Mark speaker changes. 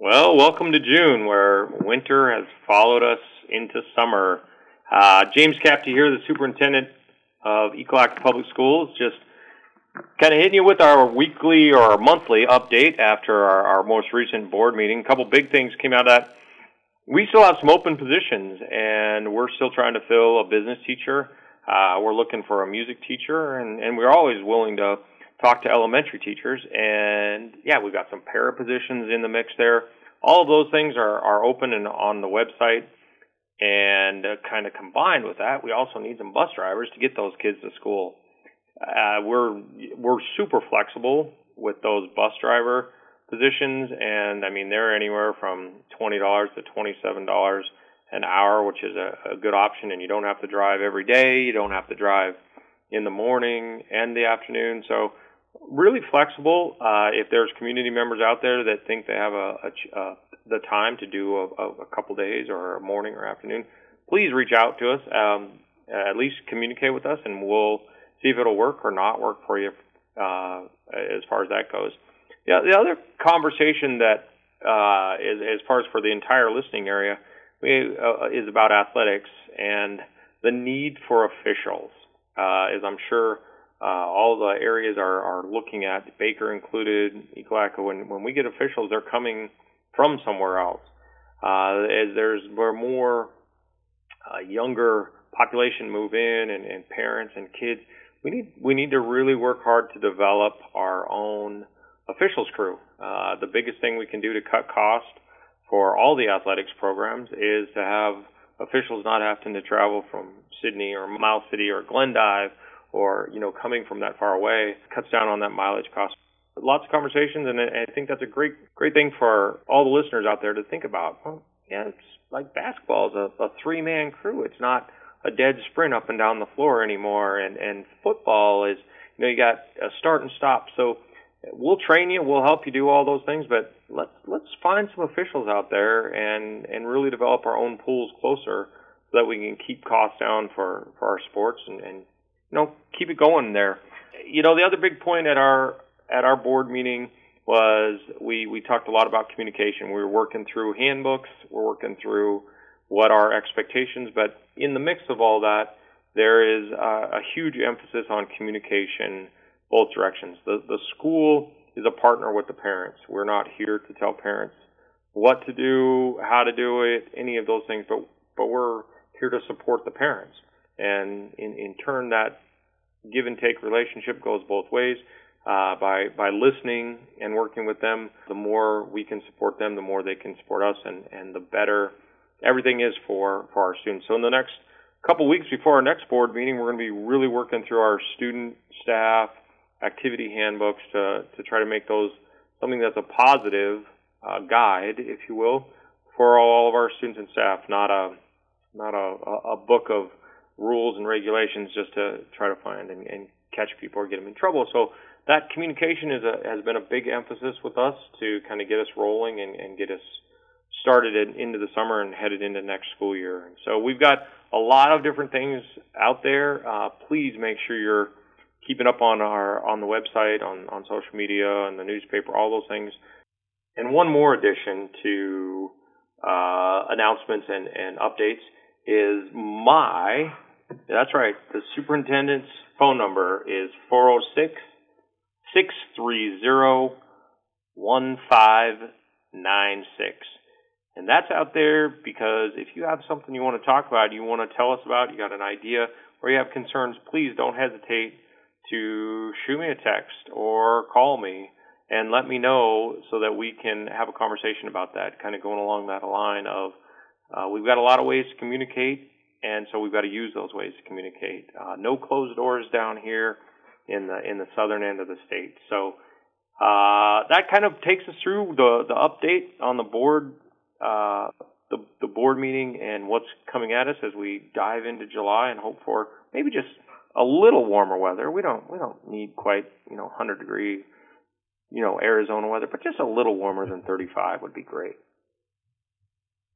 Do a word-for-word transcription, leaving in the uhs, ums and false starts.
Speaker 1: Well, welcome to June, where winter has followed us into summer. Uh, James Capti here, the superintendent of Ecolacta Public Schools, just kind of hitting you with our weekly or our monthly update after our, our most recent board meeting. A couple big things came out of that. We still have some open positions, and we're still trying to fill a business teacher. Uh, we're looking for a music teacher, and, and we're always willing to talk to elementary teachers. And, yeah, we've got some para positions in the mix there. All of those things are, are open and on the website. And uh, kind of combined with that, we also need some bus drivers to get those kids to school. Uh, we're we're super flexible with those bus driver positions, and I mean they're anywhere from twenty dollars to twenty-seven dollars an hour, which is a, a good option. And you don't have to drive every day. You don't have to drive in the morning and the afternoon. So really flexible. Uh, if there's community members out there that think they have a, a, a the time to do a, a couple days or a morning or afternoon, please reach out to us. Um, at least communicate with us, and we'll see if it'll work or not work for you uh, as far as that goes. Yeah, the other conversation that uh, is, as far as for the entire listening area, we, uh, is about athletics and the need for officials. Uh, as I'm sure uh, all the areas are, are looking at, Baker included, Ecolacta, when, when we get officials, they're coming from somewhere else. Uh, as there's more, more uh, younger population move in and, and parents and kids, we need we need to really work hard to develop our own officials crew. Uh, the biggest thing we can do to cut cost for all the athletics programs is to have officials not having to travel from Sydney or Miles City or Glendive or, you know, coming from that far away. It cuts down on that mileage cost. Lots of conversations, and I think that's a great great thing for all the listeners out there to think about. Well, yeah, it's like basketball is a, a three-man crew. It's not a dead sprint up and down the floor anymore, and, and football is, you know, you got a start and stop. So we'll train you, we'll help you do all those things, but let's let's find some officials out there and, and really develop our own pools closer so that we can keep costs down for, for our sports and, and, you know, keep it going there. You know, the other big point at our at our board meeting was we, we talked a lot about communication. We were working through handbooks, we're working through what our expectations, but in the mix of all that, there is a, a huge emphasis on communication both directions. The, the school is a partner with the parents. We're not here to tell parents what to do, how to do it, any of those things, but, but we're here to support the parents. And in, in turn, that give and take relationship goes both ways. Uh, by by listening and working with them, the more we can support them, the more they can support us, and, and the better everything is for, for our students. So in the next couple weeks before our next board meeting, we're going to be really working through our student, staff, activity handbooks to, to try to make those something that's a positive uh, guide, if you will, for all of our students and staff, not a not a, a book of rules and regulations just to try to find and, and catch people or get them in trouble. So that communication is a, has been a big emphasis with us to kind of get us rolling and, and get us started in, into the summer and headed into next school year. And so we've got a lot of different things out there. Uh, please make sure you're keeping up on our on the website, on, on social media, and the newspaper, all those things. And one more addition to uh, announcements and, and updates is my, that's right, the superintendent's phone number is four oh six, six three zero, one five nine six. And that's out there because if you have something you want to talk about, you want to tell us about, you got an idea, or you have concerns, please don't hesitate to shoot me a text or call me and let me know so that we can have a conversation about that, kind of going along that line of uh, we've got a lot of ways to communicate, and so we've got to use those ways to communicate. Uh, no closed doors down here in the in the southern end of the state. So uh, that kind of takes us through the, the update on the board uh, the, the board meeting and what's coming at us as we dive into July and hope for maybe just a little warmer weather. We don't we don't need quite, you know, one hundred degree, you know, Arizona weather, but just a little warmer than thirty-five would be great.